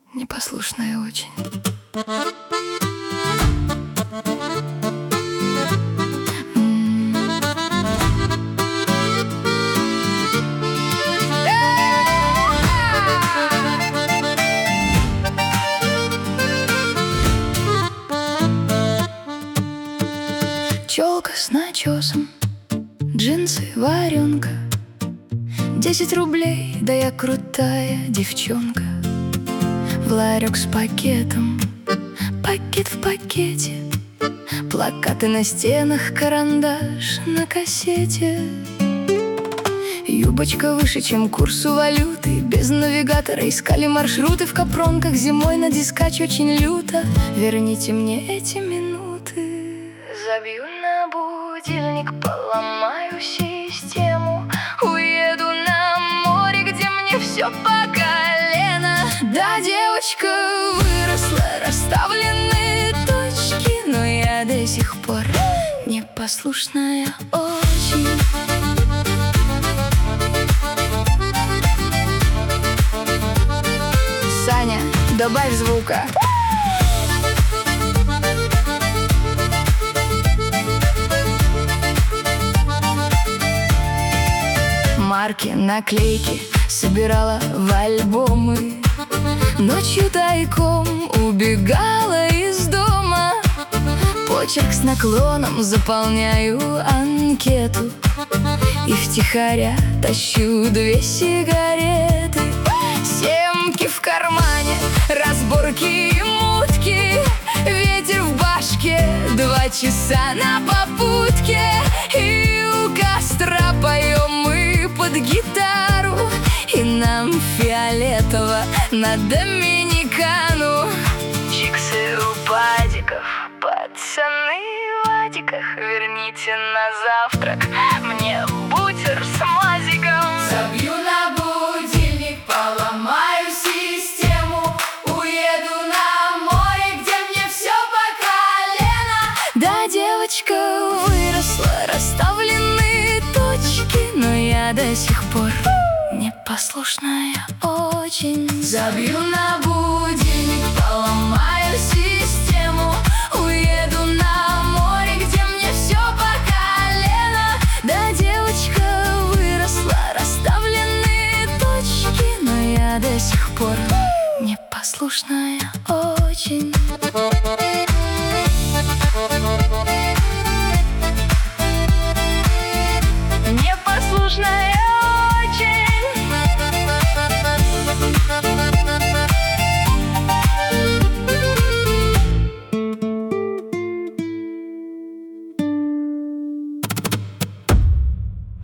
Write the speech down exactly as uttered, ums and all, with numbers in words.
непослушная очень. Челка с начесом, джинсы, варенка, десять рублей, да я крутая девчонка. В ларек с пакетом, пакет в пакете, плакаты на стенах, карандаш на кассете. Юбочка выше, чем курсу валюты. Без навигатора искали маршруты в капронках. Зимой на дискач очень люто. Верните мне эти минуты. Забью на будильник, поломаю систему. Уеду на море, где мне все по колено. Да, девочка выросла, расставлены точки, но я до сих пор непослушная очень. Саня, добавь звука. Марки, наклейки собирала в альбомы. Ночью тайком убегала из дома. Почерк с наклоном, заполняю анкету и втихаря тащу две сигареты. Семки в кармане, разборки и мутки. Ветер в башке, два часа на попутке. И у костра поем мы под гитару. И нам фиолетово на доминикану. Чиксы у падиков, пацаны в адиках. Верните на завтрак мне бутер с мазиком. Забью на будильник, поломаю систему. Уеду на море, где мне все по колено. Да, девочка выросла, расставлены точки, но я до сих пор непослушная очень. Забью на будильник, поломаю систему. Уеду на море, где мне все по колено. Да, девочка выросла, расставлены точки, но я до сих пор непослушная очень.